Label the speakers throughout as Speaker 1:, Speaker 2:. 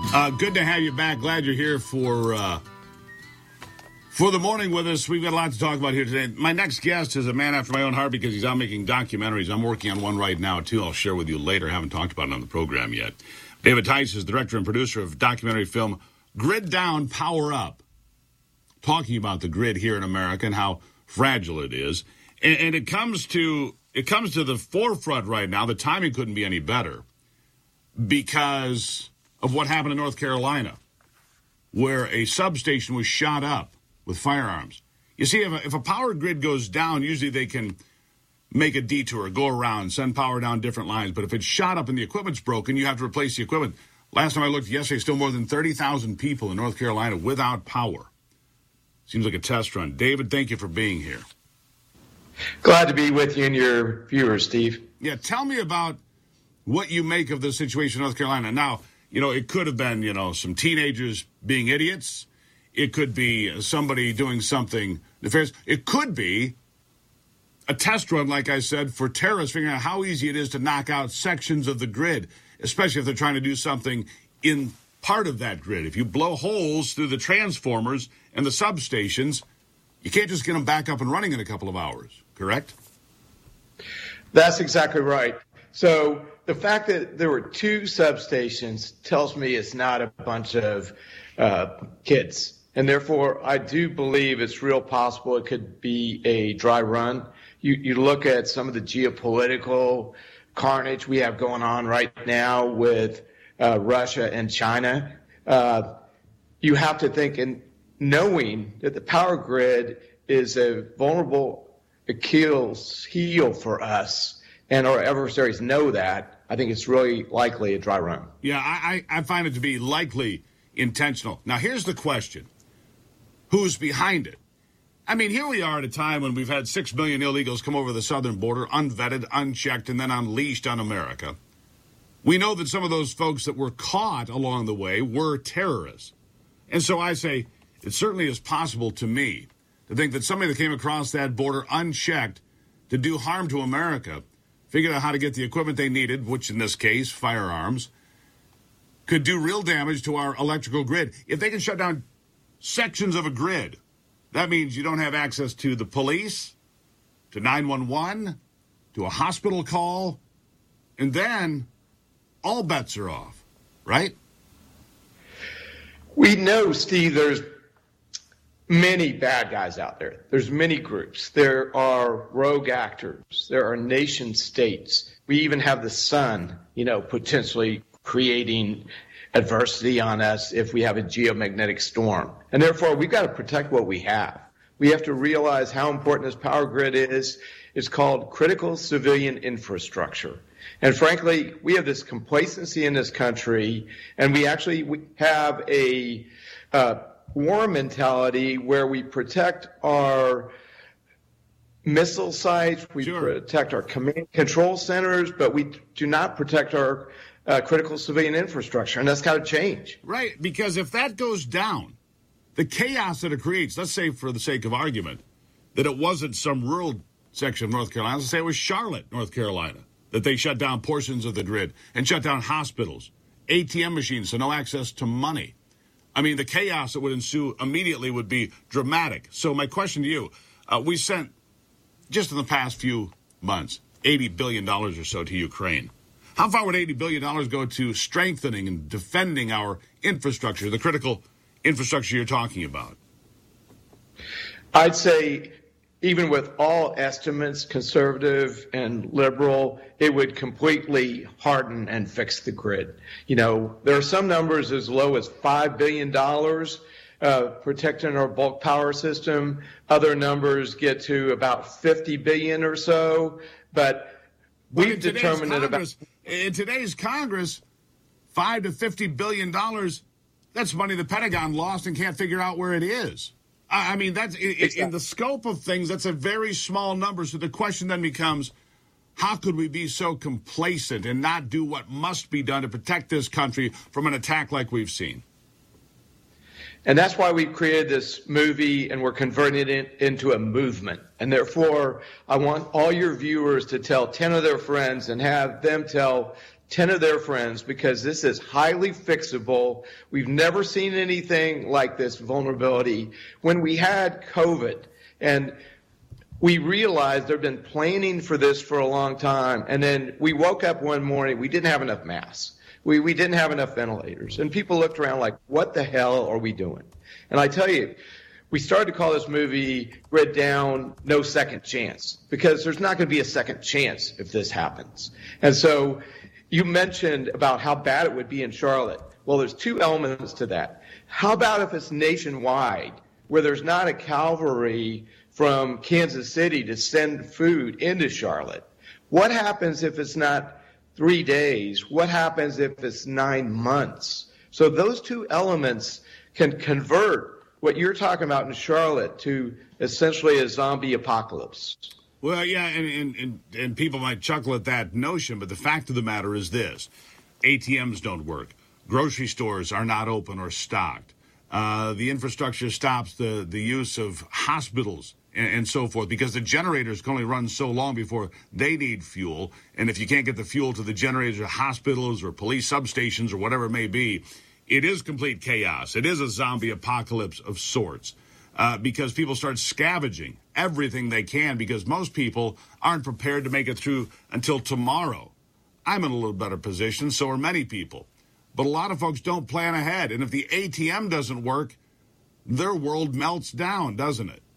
Speaker 1: Good to have you back. Glad you're here for the morning with us. We've got a lot to talk about here today. My next guest is a man after my own heart because he's out making documentaries. I'm working on one right now, too. I'll share with you later. I haven't talked about it on the program yet. David Tice is director and producer of documentary film Grid Down, Power Up, talking about the grid here in America and how fragile it is. And it comes to the forefront right now. The timing couldn't be any better because of what happened in North Carolina, where a substation was shot up with firearms. You see, if a power grid goes down, usually they can make a detour, go around, send power down different lines. But if it's shot up and the equipment's broken, you have to replace the equipment. Last time I looked yesterday, still more than 30,000 people in North Carolina without power. Seems like a test run. David, thank you for being here.
Speaker 2: Glad to be with you and your viewers, Steve.
Speaker 1: Yeah, tell me about what you make of the situation in North Carolina. Now, it could have been, some teenagers being idiots. It could be somebody doing something nefarious. It could be a test run, like I said, for terrorists, figuring out how easy it is to knock out sections of the grid, especially if they're trying to do something in part of that grid. If you blow holes through the transformers and the substations, you can't just get them back up and running in a couple of hours, correct?
Speaker 2: That's exactly right. So the fact that there were two substations tells me it's not a bunch of kids. And therefore, I do believe it's real possible it could be a dry run. You look at some of the geopolitical carnage we have going on right now with Russia and China. You have to think, and knowing that the power grid is a vulnerable Achilles heel for us, and our adversaries know that, I think it's really likely a dry run.
Speaker 1: Yeah, I find it to be likely intentional. Now, here's the question. Who's behind it? I mean, here we are at a time when we've had 6 million illegals come over the southern border, unvetted, unchecked, and then unleashed on America. We know that some of those folks that were caught along the way were terrorists. And so I say, it certainly is possible to me to think that somebody that came across that border unchecked to do harm to America, figured out how to get the equipment they needed, which in this case, firearms, could do real damage to our electrical grid. If they can shut down sections of a grid, that means you don't have access to the police, to 911, to a hospital call, and then all bets are off, right?
Speaker 2: We know, Steve, there's many bad guys out there. There's many groups. There are rogue actors. There are nation states. We even have the sun, potentially creating adversity on us if we have a geomagnetic storm. And therefore, we've got to protect what we have. We have to realize how important this power grid is. It's called critical civilian infrastructure. And frankly, we have this complacency in this country, and we have a war mentality where we protect our missile sites, we protect our command control centers, but we do not protect our critical civilian infrastructure, and that's got to change.
Speaker 1: Right, because if that goes down, the chaos that it creates, let's say for the sake of argument, that it wasn't some rural section of North Carolina, let's say it was Charlotte, North Carolina, that they shut down portions of the grid and shut down hospitals, ATM machines, so no access to money. I mean, the chaos that would ensue immediately would be dramatic. So my question to you, we sent, just in the past few months, $80 billion or so to Ukraine. How far would $80 billion go to strengthening and defending our infrastructure, the critical infrastructure you're talking about?
Speaker 2: I'd say even with all estimates, conservative and liberal, it would completely harden and fix the grid. There are some numbers as low as $5 billion protecting our bulk power system. Other numbers get to about $50 billion or so. But we've determined that about...
Speaker 1: In today's Congress, $5 to $50 billion, that's money the Pentagon lost and can't figure out where it is. I mean, that's in the scope of things, that's a very small number. So the question then becomes, how could we be so complacent and not do what must be done to protect this country from an attack like we've seen?
Speaker 2: And that's why we created this movie, and we're converting it into a movement. And therefore, I want all your viewers to tell 10 of their friends and have them tell 10 of their friends, because this is highly fixable. We've never seen anything like this vulnerability. When we had COVID, and we realized they've been planning for this for a long time, and then we woke up one morning, we didn't have enough masks. We didn't have enough ventilators. And people looked around like, what the hell are we doing? And I tell you, we started to call this movie Grid Down, No Second Chance, because there's not going to be a second chance if this happens. And so you mentioned about how bad it would be in Charlotte. Well, there's two elements to that. How about if it's nationwide, where there's not a cavalry from Kansas City to send food into Charlotte? What happens if it's not 3 days? What happens if it's 9 months? So those two elements can convert what you're talking about in Charlotte to essentially a zombie apocalypse.
Speaker 1: Well, yeah, and people might chuckle at that notion, but the fact of the matter is this. ATMs don't work. Grocery stores are not open or stocked. The infrastructure stops the use of hospitals and so forth, because the generators can only run so long before they need fuel. And if you can't get the fuel to the generators or hospitals or police substations or whatever it may be, it is complete chaos. It is a zombie apocalypse of sorts. Because people start scavenging everything they can, because most people aren't prepared to make it through until tomorrow. I'm in a little better position, so are many people. But a lot of folks don't plan ahead. And if the ATM doesn't work, their world melts down, doesn't it?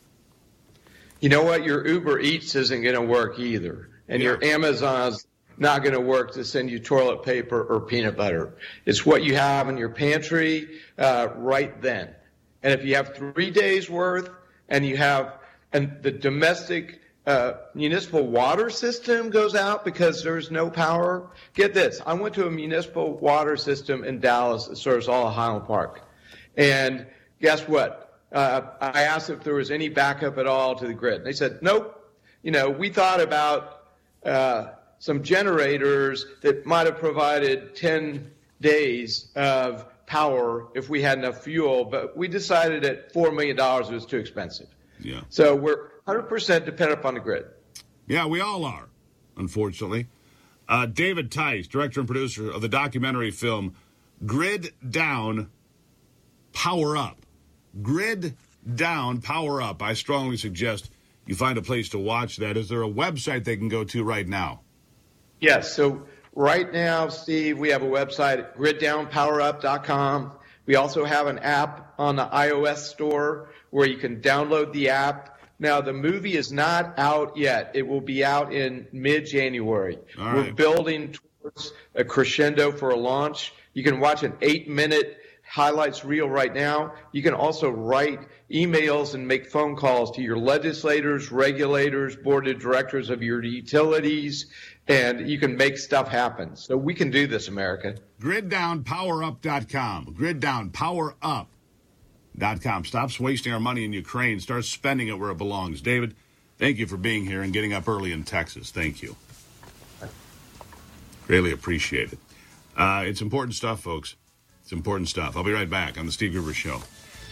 Speaker 2: You know what? Your Uber Eats isn't going to work either. And your Amazon's not going to work to send you toilet paper or peanut butter. It's what you have in your pantry right then. And if you have 3 days worth, and the domestic municipal water system goes out because there's no power, get this. I went to a municipal water system in Dallas that serves all of Highland Park. And guess what? I asked if there was any backup at all to the grid. They said, nope. We thought about some generators that might have provided 10 days of power if we had enough fuel, but we decided at $4 million it was too expensive.
Speaker 1: Yeah.
Speaker 2: So we're 100% dependent upon the grid.
Speaker 1: Yeah, we all are, unfortunately. David Tice, director and producer of the documentary film Grid Down, Power Up. Grid Down, Power Up. I strongly suggest you find a place to watch that. Is there a website they can go to right now?
Speaker 2: Yes. So right now, Steve, we have a website at griddownpowerup.com. We also have an app on the iOS store where you can download the app. Now, the movie is not out yet. It will be out in mid-January.
Speaker 1: All right.
Speaker 2: We're building towards a crescendo for a launch. You can watch an 8-minute highlights reel right now. You can also write emails and make phone calls to your legislators, regulators, board of directors of your utilities, and you can make stuff happen. So we can do this, America.
Speaker 1: GridDownPowerUp.com. GridDownPowerUp.com. Stops wasting our money in Ukraine. Starts spending it where it belongs. David, thank you for being here and getting up early in Texas. Thank you. Really appreciate it. It's important stuff, folks. It's important stuff. I'll be right back on the Steve Gruber Show.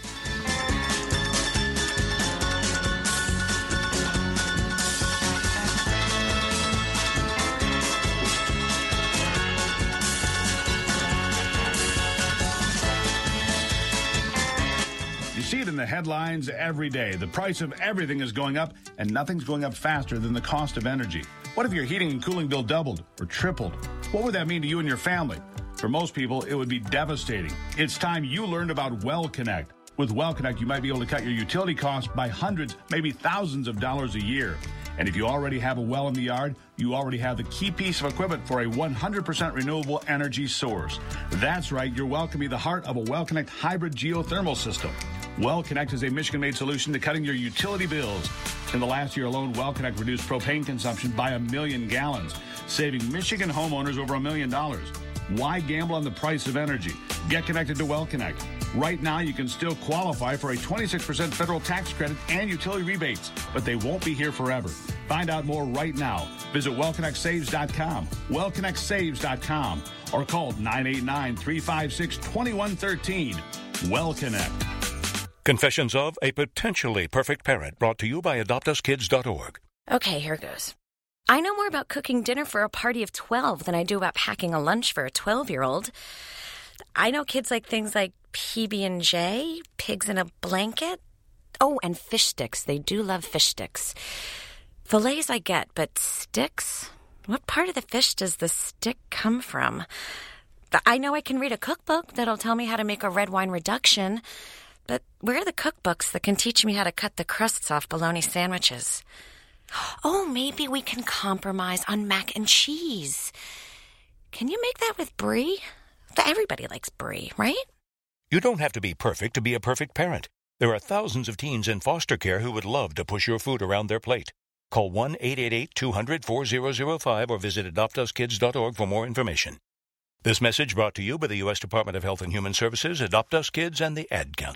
Speaker 1: You see it in the headlines every day. The price of everything is going up, and nothing's going up faster than the cost of energy. What if your heating and cooling bill doubled or tripled? What would that mean to you and your family? For most people, it would be devastating. It's time you learned about WellConnect. With WellConnect, you might be able to cut your utility costs by hundreds, maybe thousands of dollars a year. And if you already have a well in the yard, you already have the key piece of equipment for a 100% renewable energy source. That's right, your well can be the heart of a WellConnect hybrid geothermal system. WellConnect is a Michigan-made solution to cutting your utility bills. In the last year alone, WellConnect reduced propane consumption by 1 million gallons, saving Michigan homeowners over $1 million. Why gamble on the price of energy? Get connected to WellConnect. Right now, you can still qualify for a 26% federal tax credit and utility rebates, but they won't be here forever. Find out more right now. Visit WellConnectSaves.com, WellConnectSaves.com, or call 989-356-2113. WellConnect.
Speaker 3: Confessions of a Potentially Perfect Parent, brought to you by AdoptUsKids.org.
Speaker 4: Okay, here goes.
Speaker 3: I know more about cooking dinner for a party of 12 than I do about packing a lunch for a 12-year-old. I know kids like things like PB&J, pigs in a blanket. Oh, and fish sticks. They do love fish sticks. Fillets I get, but sticks? What part of the fish does the stick come from? I know I can read a cookbook that'll tell me how to make a red wine reduction, but where are the cookbooks that can teach me how to cut the crusts off bologna sandwiches? Oh, maybe we can compromise on mac and cheese. Can you make that with brie? Everybody likes brie, right?
Speaker 4: You don't have to be perfect to be a perfect parent. There are thousands of teens in foster care who would love to push your food around their plate. Call 1-888-200-4005 or visit adoptuskids.org for more information. This message brought to you by the U.S. Department of Health and Human Services, Adopt Us Kids, and the Ad Council.